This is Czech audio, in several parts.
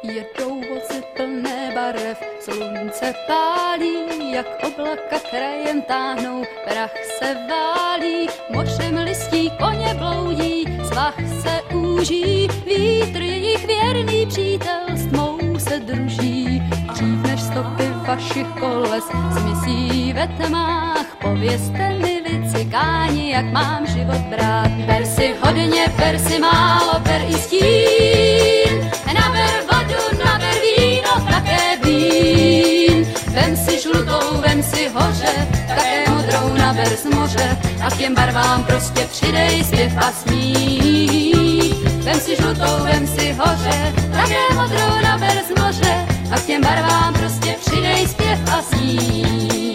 Jedou vozy plné barev, slunce pálí, jak oblaka krajem táhnou, prach se válí, mořem listí koně bloudí, svah se úží, vítr jejich věrný přítel s tmou se druží. Dřív než stopy vašich koles zmizí ve tmách, povězte mi vy cikáni, jak mám život brát. Ber si hodně, ber si málo, ber i stín, naber vodu, naber víno, také vín. Vem si žlutou, vem si hoře, také modrou naber z moře a k těm barvám prostě přidej zpěv a smích. Vem si žlutou, vem si hoře, také modrou naber z moře a k těm barvám prostě přidej zpěv a smích.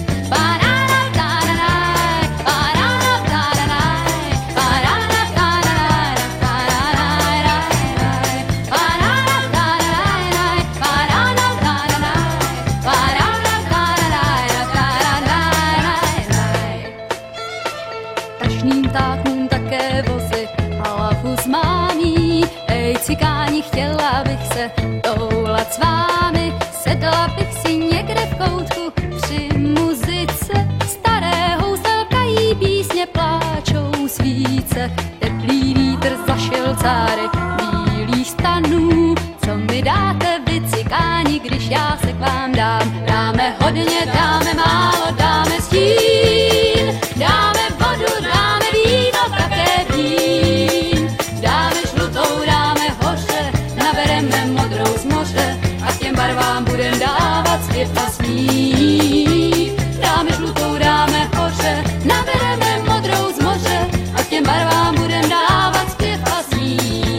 Tašným táhnům také vozy hlavu zmámí. Ej cikáni, chtěla bych se toulat s vámi, sedla bych si někde v koutku při muzice. Staré houselkají písně, pláčou svíce, teplý vítr zašel cáry bílých stanů. Co mi dáte vy cikáni, když já se k vám dám? Dáme hodně, dáme málo, dáme stín, dáme vodu, dáme víno, také vín. Dáme žlutou, dáme hoře, nabereme modrou z moře a k těm barvám budem dávat zpěv a smích. Dáme žlutou, dáme hoře, nabereme modrou z moře a k těm barvám budem dávat zpěv a smích.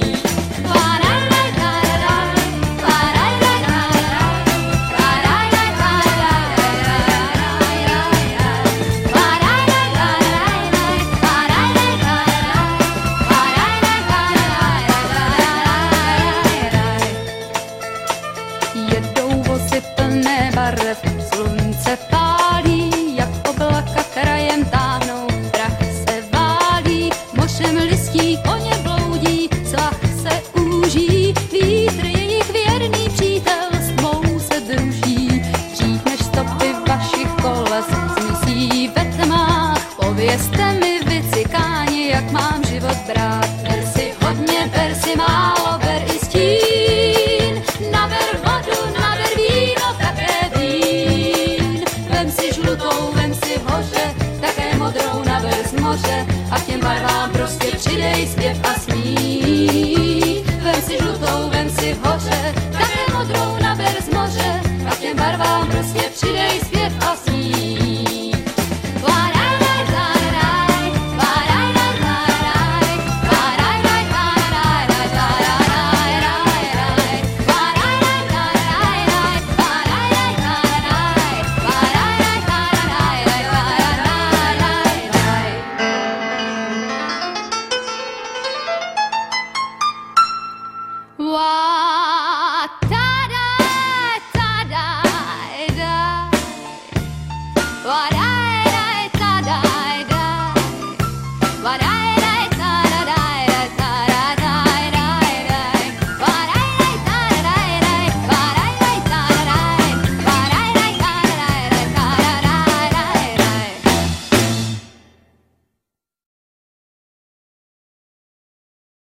Jedou vozy plné barev, slunce pálí, jak oblaka krajem táhnou, prach se válí, mořem listí koně bloudí, svah se úží, vítr jejich věrný přítel s tmou se druží. Dřív než stopy vašich koles zmizí ve tmách, povězte mi vy cikáni, jak mám život brát. Ber si hodně, ber si málo, ber i stín, naber vodu, naber víno, také vín. Vem si žlutou, vem si hoře, také modrou naber z moře a k těm barvám prostě přidej zpěv a smích. Vem si žlutou, vem si hoře, také modrou naber z moře a k těm barvám prostě přidej zpěv a smích. Wow.